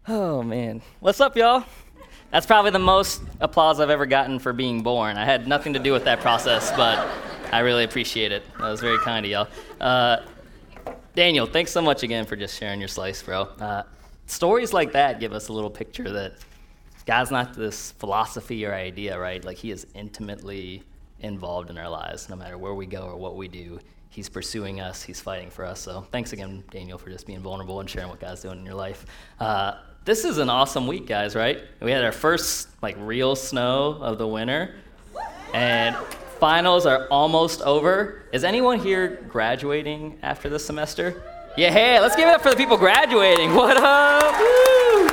Oh, man. What's up, y'all? That's probably the most applause I've ever gotten for being born. I had nothing to do with that process, but I really appreciate it. That was very kind of y'all. Daniel, thanks so much again for just sharing your slice, bro. Stories like that give us a little picture that God's not this philosophy or idea, right? Like, he is intimately involved in our lives, no matter where we go or what we do. He's pursuing us. He's fighting for us. So thanks again, Daniel, for just being vulnerable and sharing what God's doing in your life. This is an awesome week, guys, right? We had our first real snow of the winter, and finals are almost over. Is anyone here graduating after this semester? Yeah, hey, let's give it up for the people graduating. What up? Woo!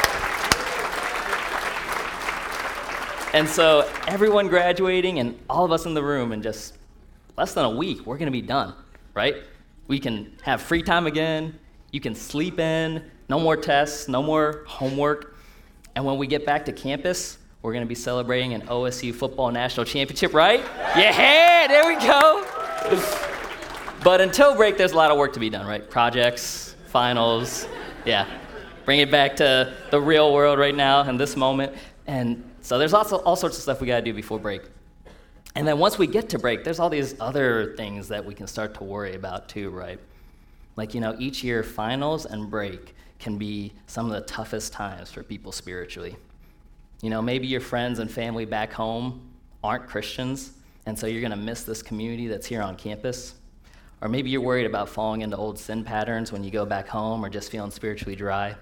And so everyone graduating and all of us in the room in just less than a week, we're going to be done, right? We can have free time again. You can sleep in. No more tests, no more homework. And when we get back to campus, we're going to be celebrating an OSU football national championship, right? Yeah, there we go. But until break, there's a lot of work to be done, right? Projects, finals, yeah. Bring it back to the real world right now in this moment. And so there's also all sorts of stuff we got to do before break. And then once we get to break, there's all these other things that we can start to worry about too, right? Each year, finals and break can be some of the toughest times for people spiritually. Maybe your friends and family back home aren't Christians, and so you're going to miss this community that's here on campus. Or maybe you're worried about falling into old sin patterns when you go back home or just feeling spiritually dry.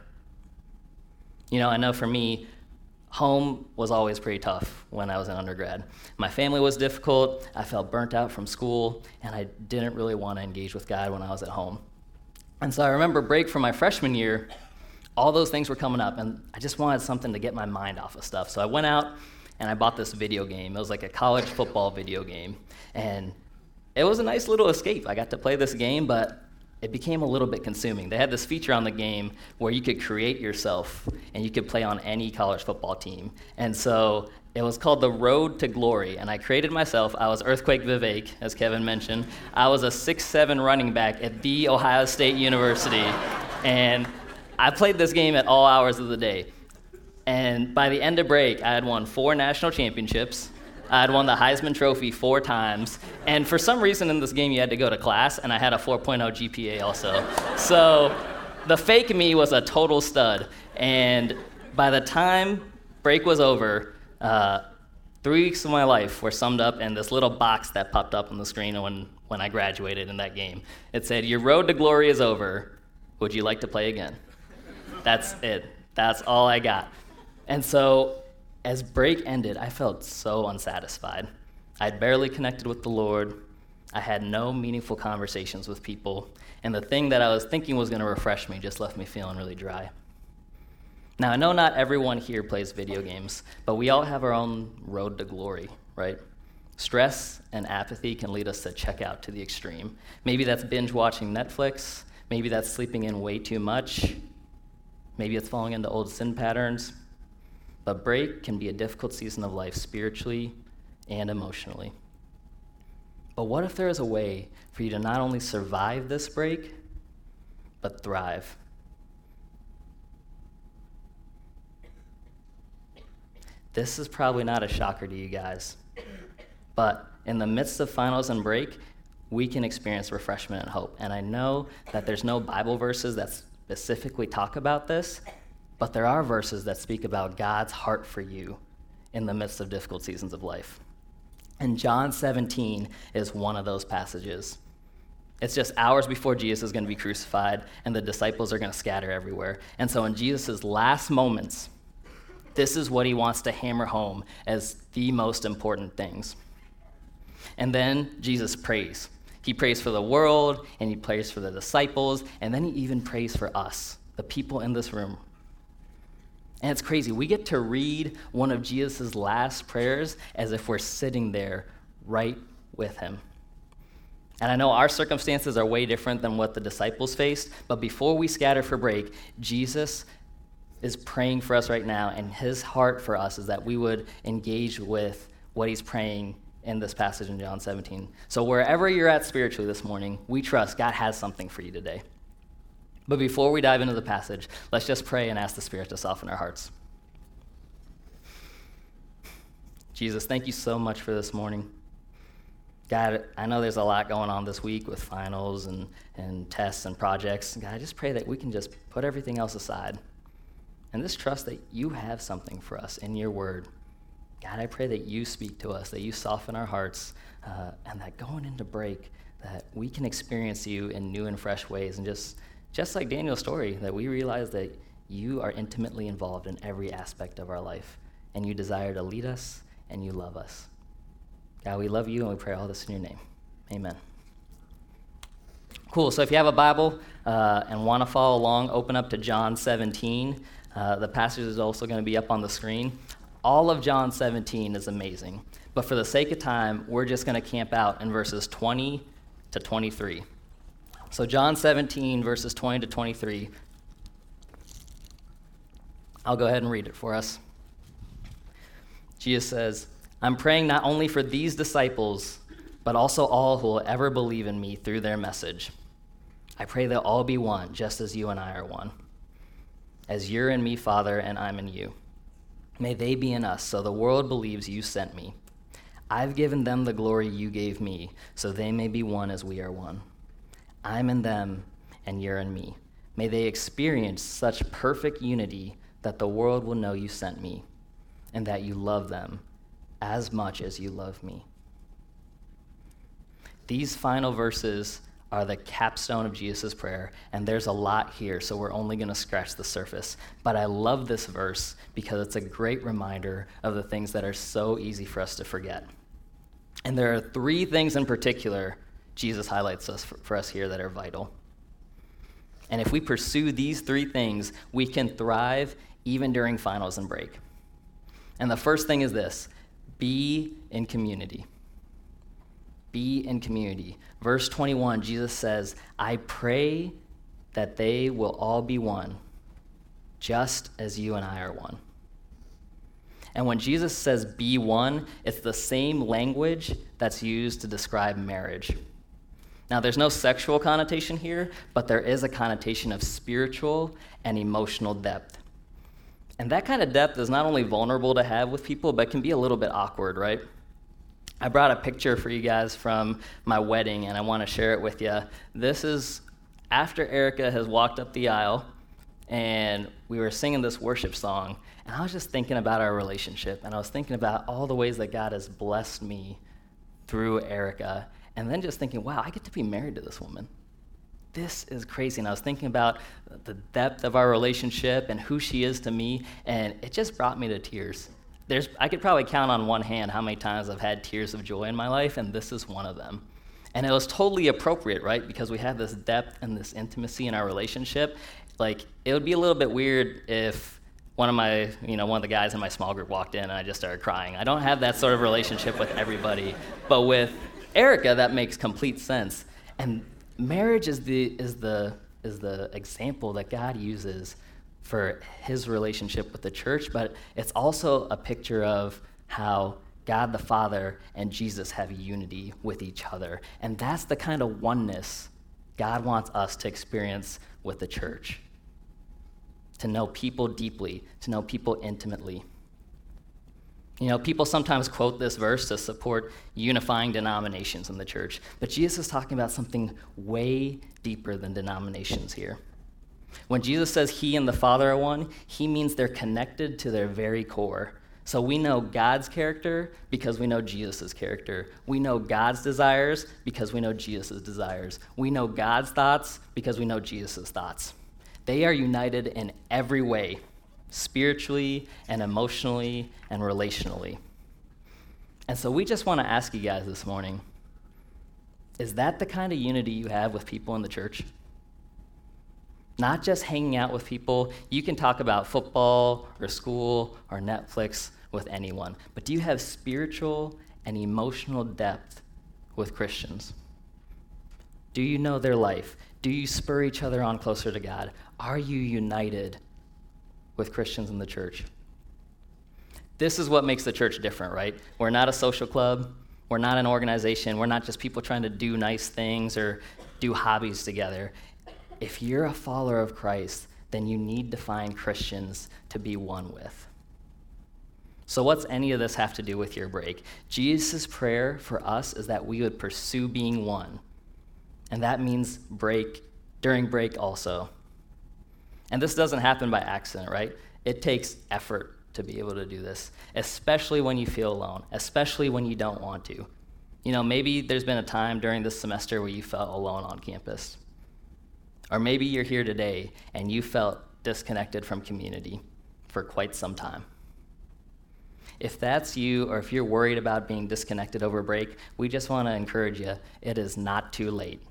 I know for me, home was always pretty tough when I was in undergrad. My family was difficult, I felt burnt out from school, and I didn't really want to engage with God when I was at home. And so I remember break from my freshman year, all those things were coming up, and I just wanted something to get my mind off of stuff. So I went out and I bought this video game. It was like a college football video game, and it was a nice little escape. I got to play this game, but it became a little bit consuming. They had this feature on the game where you could create yourself, and you could play on any college football team. And so it was called The Road to Glory, and I created myself. I was Earthquake Vivek, as Kevin mentioned. I was a 6'7" running back at The Ohio State University, and I played this game at all hours of the day. And by the end of break, I had won 4 national championships. I had won the Heisman Trophy 4 times, and for some reason in this game you had to go to class, and I had a 4.0 GPA also. So the fake me was a total stud, and by the time break was over, 3 weeks of my life were summed up in this little box that popped up on the screen when I graduated in that game. It said, "Your road to glory is over. Would you like to play again?" That's it. That's all I got. And so as break ended, I felt so unsatisfied. I'd barely connected with the Lord. I had no meaningful conversations with people. And the thing that I was thinking was going to refresh me just left me feeling really dry. Now, I know not everyone here plays video games, but we all have our own road to glory, right? Stress and apathy can lead us to check out to the extreme. Maybe that's binge watching Netflix. Maybe that's sleeping in way too much. Maybe it's falling into old sin patterns. But break can be a difficult season of life spiritually and emotionally. But what if there is a way for you to not only survive this break, but thrive? This is probably not a shocker to you guys, but in the midst of finals and break, we can experience refreshment and hope. And I know that there's no Bible verses that specifically talk about this, but there are verses that speak about God's heart for you in the midst of difficult seasons of life. And John 17 is one of those passages. It's just hours before Jesus is going to be crucified, and the disciples are going to scatter everywhere. And so in Jesus' last moments, this is what he wants to hammer home as the most important things. And then Jesus prays. He prays for the world, and he prays for the disciples, and then he even prays for us, the people in this room. And it's crazy. We get to read one of Jesus' last prayers as if we're sitting there right with him. And I know our circumstances are way different than what the disciples faced, but before we scatter for break, Jesus is praying for us right now, and his heart for us is that we would engage with what he's praying in this passage in John 17. So wherever you're at spiritually this morning, we trust God has something for you today. But before we dive into the passage, let's just pray and ask the Spirit to soften our hearts. Jesus, thank you so much for this morning. God, I know there's a lot going on this week with finals and tests and projects. God, I just pray that we can just put everything else aside and just trust that you have something for us in your word. God, I pray that you speak to us, that you soften our hearts, and that going into break, that we can experience you in new and fresh ways. And just like Daniel's story, that we realize that you are intimately involved in every aspect of our life, and you desire to lead us, and you love us. God, we love you, and we pray all this in your name. Amen. Cool, so if you have a Bible and want to follow along, open up to John 17. The passage is also going to be up on the screen. All of John 17 is amazing, but for the sake of time, we're just going to camp out in verses 20 to 23. So John 17, verses 20 to 23. I'll go ahead and read it for us. Jesus says, I'm praying not only for these disciples, but also all who will ever believe in me through their message. I pray they'll all be one, just as you and I are one. As you're in me, Father, and I'm in you. May they be in us, so the world believes you sent me. I've given them the glory you gave me, so they may be one as we are one. I'm in them, and you're in me. May they experience such perfect unity that the world will know you sent me, and that you love them as much as you love me. These final verses are the capstone of Jesus' prayer, and there's a lot here, so we're only going to scratch the surface. But I love this verse because it's a great reminder of the things that are so easy for us to forget. And there are three things in particular Jesus highlights for us here that are vital. And if we pursue these three things, we can thrive even during finals and break. And the first thing is this: be in community. Be in community. Verse 21, Jesus says, I pray that they will all be one, just as you and I are one. And when Jesus says be one, it's the same language that's used to describe marriage. Now, there's no sexual connotation here, but there is a connotation of spiritual and emotional depth. And that kind of depth is not only vulnerable to have with people, but can be a little bit awkward, right? I brought a picture for you guys from my wedding, and I want to share it with you. This is after Erica has walked up the aisle, and we were singing this worship song, and I was just thinking about our relationship, and I was thinking about all the ways that God has blessed me through Erica, and then just thinking, wow, I get to be married to this woman. This is crazy. And I was thinking about the depth of our relationship and who she is to me, and it just brought me to tears. I could probably count on one hand how many times I've had tears of joy in my life, and this is one of them. And it was totally appropriate, right? Because we have this depth and this intimacy in our relationship. Like, it would be a little bit weird if one of the guys in my small group walked in and I just started crying. I don't have that sort of relationship with everybody. But with Erica, that makes complete sense. And marriage is the example that God uses for his relationship with the church, but it's also a picture of how God the Father and Jesus have unity with each other. And that's the kind of oneness God wants us to experience with the church. To know people deeply, to know people intimately. You know, people sometimes quote this verse to support unifying denominations in the church, but Jesus is talking about something way deeper than denominations here. When Jesus says he and the Father are one, he means they're connected to their very core. So we know God's character because we know Jesus' character. We know God's desires because we know Jesus' desires. We know God's thoughts because we know Jesus' thoughts. They are united in every way, spiritually and emotionally and relationally. And so we just want to ask you guys this morning, is that the kind of unity you have with people in the church? Not just hanging out with people. You can talk about football or school or Netflix with anyone, but do you have spiritual and emotional depth with Christians? Do you know their life? Do you spur each other on closer to God? Are you united with Christians in the church? This is what makes the church different, right? We're not a social club. We're not an organization. We're not just people trying to do nice things or do hobbies together. if you're a follower of Christ, then you need to find Christians to be one with. So what's any of this have to do with your break? Jesus' prayer for us is that we would pursue being one. And that means during break also. And this doesn't happen by accident, right? It takes effort to be able to do this, especially when you feel alone, especially when you don't want to. Maybe there's been a time during this semester where you felt alone on campus. Or maybe you're here today and you felt disconnected from community for quite some time. If that's you, or if you're worried about being disconnected over break, we just want to encourage you, it is not too late.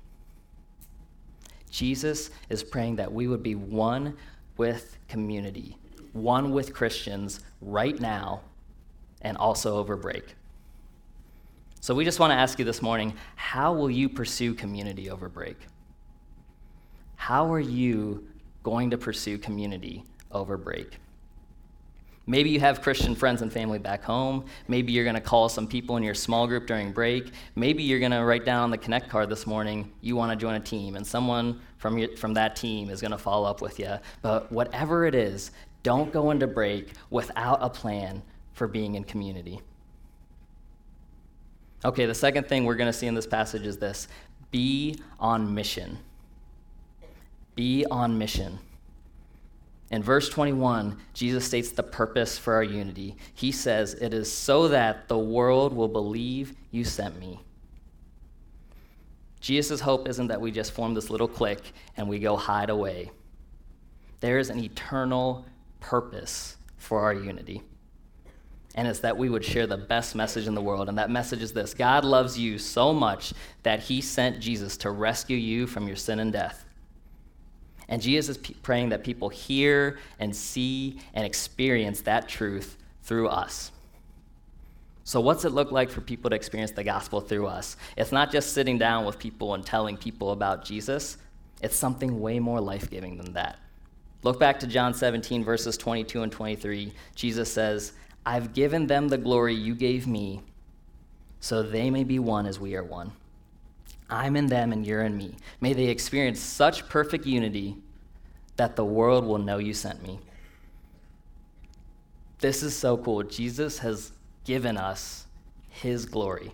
Jesus is praying that we would be one with community, one with Christians right now, and also over break. So we just want to ask you this morning, how will you pursue community over break? How are you going to pursue community over break? Maybe you have Christian friends and family back home. Maybe you're going to call some people in your small group during break. Maybe you're going to write down on the Connect card this morning, you want to join a team, and someone from that team is going to follow up with you. But whatever it is, don't go into break without a plan for being in community. Okay, the second thing we're going to see in this passage is this: be on mission. Be on mission. In verse 21, Jesus states the purpose for our unity. He says, "It is so that the world will believe you sent me." Jesus' hope isn't that we just form this little clique and we go hide away. There is an eternal purpose for our unity. And it's that we would share the best message in the world. And that message is this: God loves you so much that he sent Jesus to rescue you from your sin and death. And Jesus is praying that people hear and see and experience that truth through us. So what's it look like for people to experience the gospel through us? It's not just sitting down with people and telling people about Jesus. It's something way more life-giving than that. Look back to John 17, verses 22 and 23. Jesus says, "I've given them the glory you gave me, so they may be one as we are one. I'm in them and you're in me. May they experience such perfect unity that the world will know you sent me." This is so cool. Jesus has given us his glory.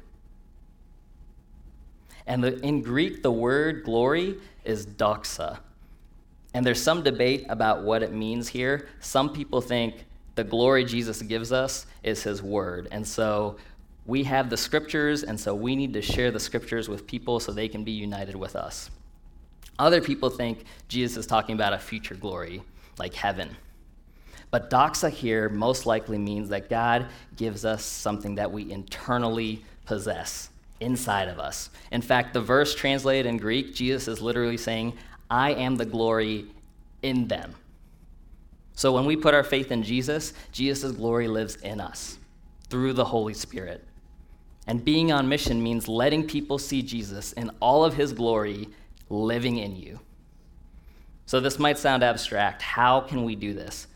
And in Greek, the word glory is doxa. And there's some debate about what it means here. Some people think the glory Jesus gives us is his word. And so we have the scriptures, and so we need to share the scriptures with people so they can be united with us. Other people think Jesus is talking about a future glory, like heaven. But doxa here most likely means that God gives us something that we internally possess inside of us. In fact, the verse translated in Greek, Jesus is literally saying, "I am the glory in them." So when we put our faith in Jesus, Jesus' glory lives in us through the Holy Spirit. And being on mission means letting people see Jesus in all of his glory living in you. So this might sound abstract. How can we do this?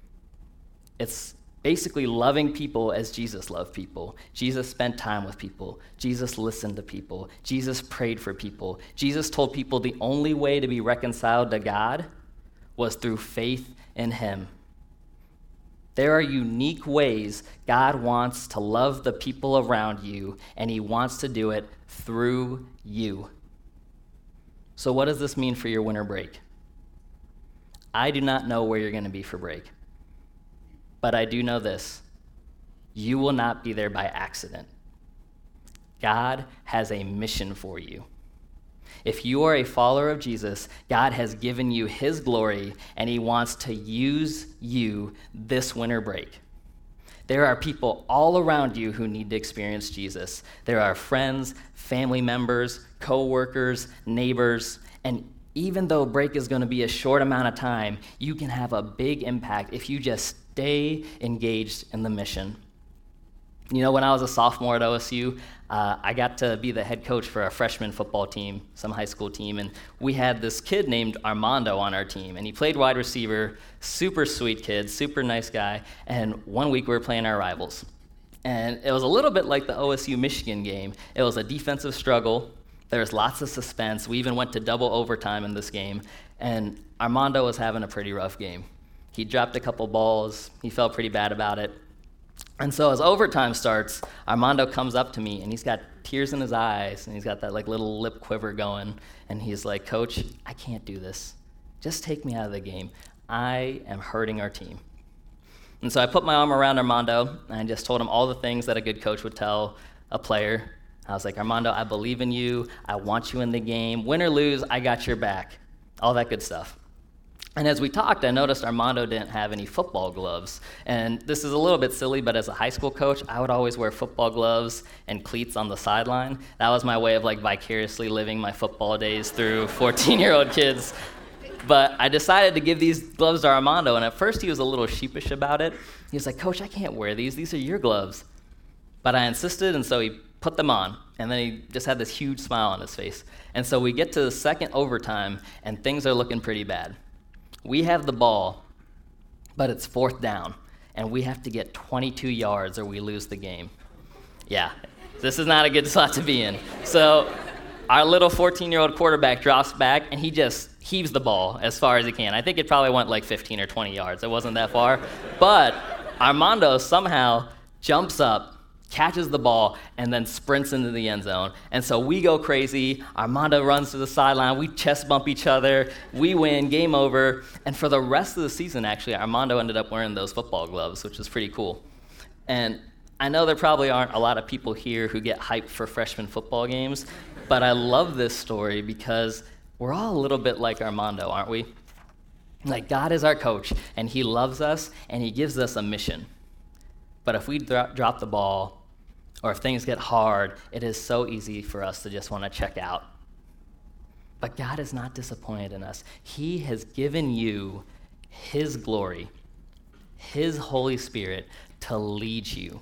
It's basically loving people as Jesus loved people. Jesus spent time with people. Jesus listened to people. Jesus prayed for people. Jesus told people the only way to be reconciled to God was through faith in him. There are unique ways God wants to love the people around you, and he wants to do it through you. So what does this mean for your winter break? I do not know where you're going to be for break, but I do know this: you will not be there by accident. God has a mission for you. If you are a follower of Jesus, God has given you his glory, and he wants to use you this winter break. There are people all around you who need to experience Jesus. There are friends, family members, co-workers, neighbors, and even though break is going to be a short amount of time, you can have a big impact if you just stay engaged in the mission. You know, when I was a sophomore at OSU, I got to be the head coach for a freshman football team, some high school team, and we had this kid named Armando on our team, and he played wide receiver, super sweet kid, super nice guy, and one week we were playing our rivals. And it was a little bit like the OSU-Michigan game. It was a defensive struggle, There was lots of suspense. We even went to double overtime in this game, and Armando was having a pretty rough game. He dropped a couple balls. He felt pretty bad about it. And so as overtime starts, Armando comes up to me, and he's got tears in his eyes, and he's got that like little lip quiver going, and he's like, "Coach, I can't do this. Just take me out of the game. I am hurting our team." And so I put my arm around Armando, and I just told him all the things that a good coach would tell a player. I was like, "Armando, I believe in you. I want you in the game. Win or lose, I got your back." All that good stuff. And as we talked, I noticed Armando didn't have any football gloves. And this is a little bit silly, but as a high school coach, I would always wear football gloves and cleats on the sideline. That was my way of like vicariously living my football days through 14-year-old kids. But I decided to give these gloves to Armando, and at first he was a little sheepish about it. He was like, "Coach, I can't wear these. These are your gloves." But I insisted, and so he put them on, and then he just had this huge smile on his face. And so we get to the second overtime, and things are looking pretty bad. We have the ball, but it's 4th down, and we have to get 22 yards or we lose the game. Yeah, this is not a good spot to be in. So our little 14-year-old quarterback drops back, and he just heaves the ball as far as he can. I think it probably went like 15 or 20 yards. It wasn't that far. But Armando somehow jumps up, catches the ball, and then sprints into the end zone. And so we go crazy. Armando runs to the sideline. We chest bump each other. We win. Game over. And for the rest of the season, actually, Armando ended up wearing those football gloves, which is pretty cool. And I know there probably aren't a lot of people here who get hyped for freshman football games, but I love this story because we're all a little bit like Armando, aren't we? Like, God is our coach, and he loves us, and he gives us a mission. But if we drop the ball, or if things get hard, it is so easy for us to just want to check out. But God is not disappointed in us. He has given you his glory, his Holy Spirit to lead you.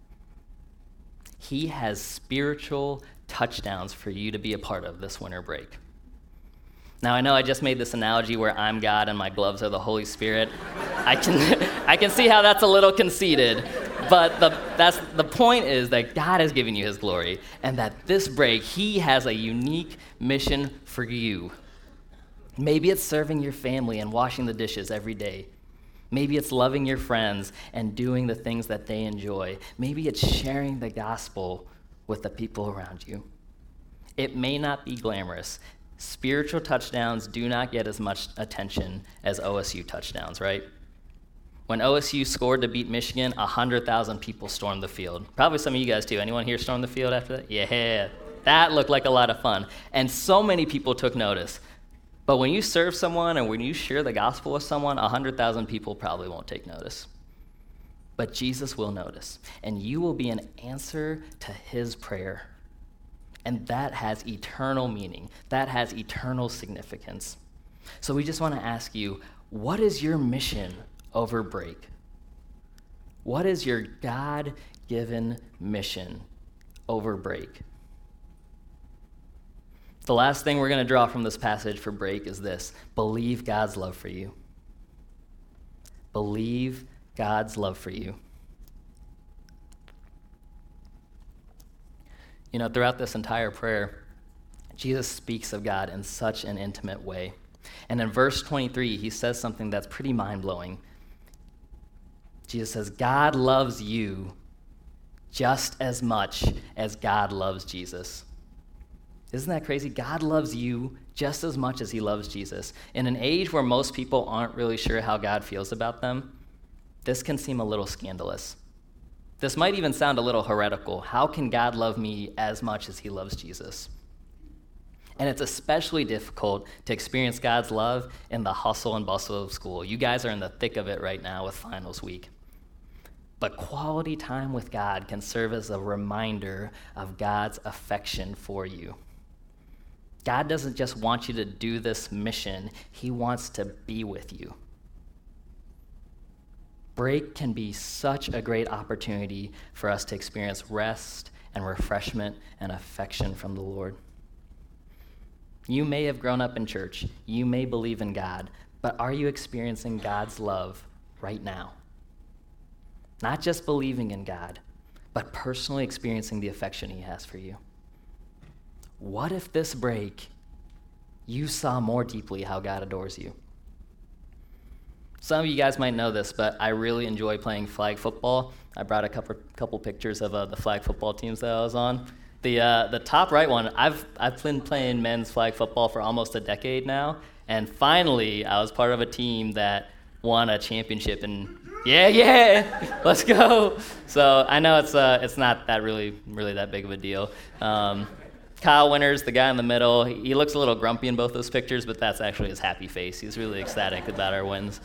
He has spiritual touchdowns for you to be a part of this winter break. Now, I know I just made this analogy where I'm God and my gloves are the Holy Spirit. I can see how that's a little conceited, but the point is that God has given you his glory, and that this break, he has a unique mission for you. Maybe it's serving your family and washing the dishes every day. Maybe it's loving your friends and doing the things that they enjoy. Maybe it's sharing the gospel with the people around you. It may not be glamorous. Spiritual touchdowns do not get as much attention as OSU touchdowns, right? When OSU scored to beat Michigan, 100,000 people stormed the field. Probably some of you guys too. Anyone here stormed the field after that? Yeah, that looked like a lot of fun. And so many people took notice. But when you serve someone and when you share the gospel with someone, 100,000 people probably won't take notice. But Jesus will notice, and you will be an answer to his prayer. And that has eternal meaning. That has eternal significance. So we just want to ask you, what is your mission over break? What is your God-given mission over break? The last thing we're going to draw from this passage for break is this: believe God's love for you. Believe God's love for you. You know, throughout this entire prayer, Jesus speaks of God in such an intimate way. And in verse 23, he says something that's pretty mind-blowing. Jesus says, God loves you just as much as God loves Jesus. Isn't that crazy? God loves you just as much as he loves Jesus. In an age where most people aren't really sure how God feels about them, this can seem a little scandalous. This might even sound a little heretical. How can God love me as much as he loves Jesus? And it's especially difficult to experience God's love in the hustle and bustle of school. You guys are in the thick of it right now with finals week. But quality time with God can serve as a reminder of God's affection for you. God doesn't just want you to do this mission, he wants to be with you. Break can be such a great opportunity for us to experience rest and refreshment and affection from the Lord. You may have grown up in church, you may believe in God, but are you experiencing God's love right now? Not just believing in God, but personally experiencing the affection he has for you. what if this break you saw more deeply how God adores you? Some of you guys might know this, but I really enjoy playing flag football. I brought a couple pictures of the flag football teams that I was on. The top right one, I've been playing men's flag football for almost a decade now, and finally I was part of a team that won a championship. And yeah, let's go. So I know it's not that really that big of a deal. Kyle Winters, the guy in the middle, he looks a little grumpy in both those pictures, but that's actually his happy face. He's really ecstatic about our wins.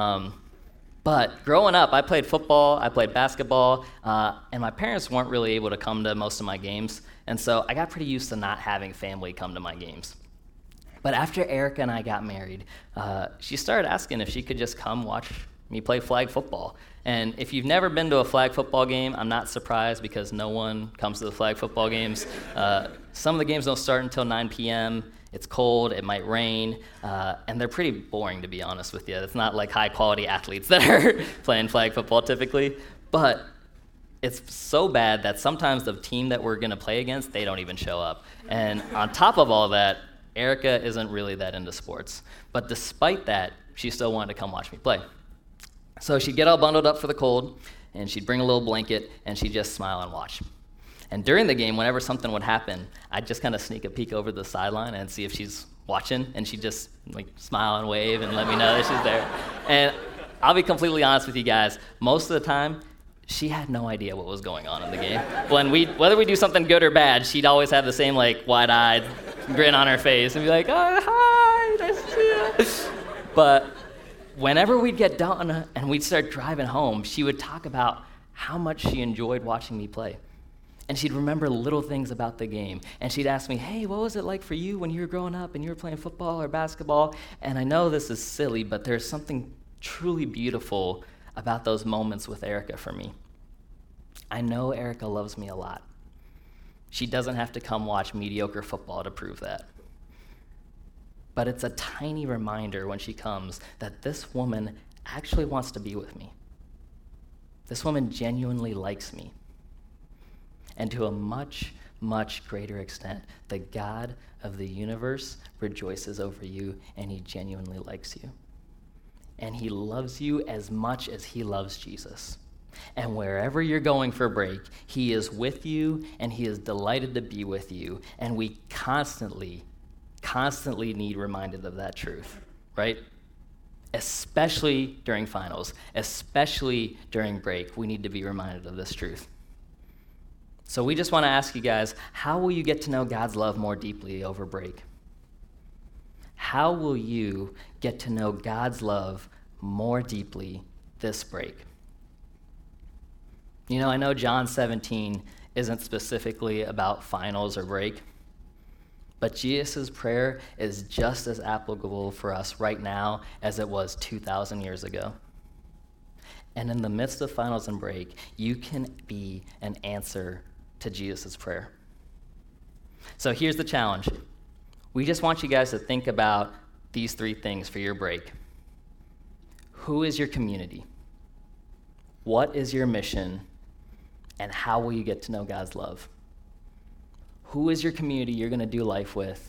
But growing up, I played football, I played basketball, and my parents weren't really able to come to most of my games, and so I got pretty used to not having family come to my games. But after Erica and I got married, she started asking if she could just come watch me play flag football. And if you've never been to a flag football game, I'm not surprised because no one comes to the flag football games. Some of the games don't start until 9 p.m. It's cold, it might rain, and they're pretty boring, to be honest with you. It's not like high-quality athletes that are playing flag football typically. But it's so bad that sometimes the team that we're going to play against, they don't even show up. And on top of all that, Erica isn't really that into sports. But despite that, she still wanted to come watch me play. So she'd get all bundled up for the cold, and she'd bring a little blanket, and she'd just smile and watch. And during the game, whenever something would happen, I'd just kind of sneak a peek over the sideline and see if she's watching, and she'd just smile and wave and let me know that she's there. And I'll be completely honest with you guys, most of the time, she had no idea what was going on in the game. Whether we do something good or bad, she'd always have the same wide-eyed grin on her face and be like, "Oh, hi, nice to see you." But whenever we'd get done and we'd start driving home, she would talk about how much she enjoyed watching me play. And she'd remember little things about the game. And she'd ask me, "Hey, what was it like for you when you were growing up and you were playing football or basketball?" And I know this is silly, but there's something truly beautiful about those moments with Erica for me. I know Erica loves me a lot. She doesn't have to come watch mediocre football to prove that. But it's a tiny reminder when she comes that this woman actually wants to be with me. This woman genuinely likes me. And to a much, much greater extent, the God of the universe rejoices over you, and he genuinely likes you. And he loves you as much as he loves Jesus. And wherever you're going for a break, he is with you, and he is delighted to be with you. And we constantly need reminded of that truth, right? Especially during finals, especially during break, we need to be reminded of this truth. So we just want to ask you guys, how will you get to know God's love more deeply over break? How will you get to know God's love more deeply this break? You know, I know John 17 isn't specifically about finals or break, but Jesus' prayer is just as applicable for us right now as it was 2,000 years ago. And in the midst of finals and break, you can be an answer to Jesus' prayer. So here's the challenge. We just want you guys to think about these three things for your break. Who is your community? What is your mission? And how will you get to know God's love? Who is your community you're going to do life with?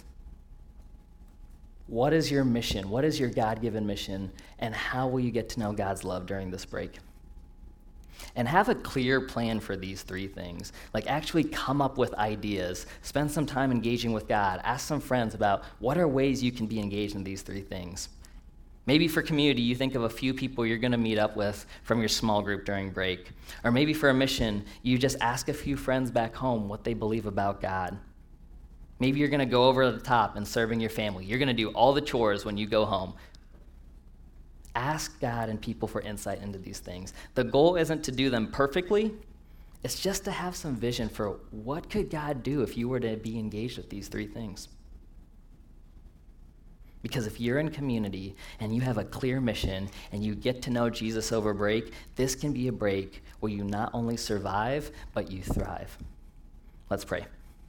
What is your mission? What is your God-given mission? And how will you get to know God's love during this break? And have a clear plan for these three things. Actually come up with ideas. Spend some time engaging with God. Ask some friends about what are ways you can be engaged in these three things. Maybe for community, you think of a few people you're going to meet up with from your small group during break. Or maybe for a mission, you just ask a few friends back home what they believe about God. Maybe you're going to go over the top in serving your family. You're going to do all the chores when you go home. Ask God and people for insight into these things. The goal isn't to do them perfectly. It's just to have some vision for what could God do if you were to be engaged with these three things. Because if you're in community and you have a clear mission and you get to know Jesus over break, this can be a break where you not only survive, but you thrive. Let's pray.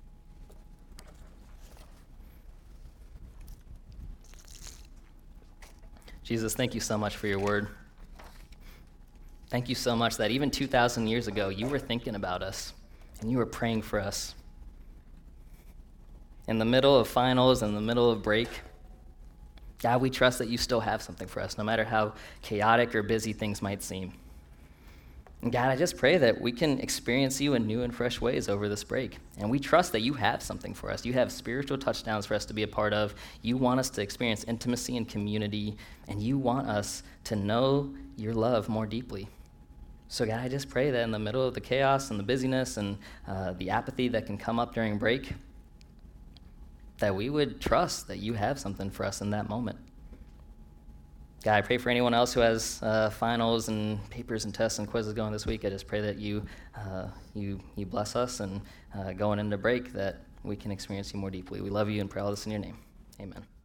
Jesus, thank you so much for your word. Thank you so much that even 2,000 years ago, you were thinking about us and you were praying for us. in the middle of finals, in the middle of break, God, we trust that you still have something for us, no matter how chaotic or busy things might seem. And God, I just pray that we can experience you in new and fresh ways over this break. And we trust that you have something for us. You have spiritual touchdowns for us to be a part of. You want us to experience intimacy and community, and you want us to know your love more deeply. So God, I just pray that in the middle of the chaos and the busyness and the apathy that can come up during break, that we would trust that you have something for us in that moment. God, I pray for anyone else who has finals and papers and tests and quizzes going this week. I just pray that you bless us, and going into break that we can experience you more deeply. We love you and pray all this in your name. Amen.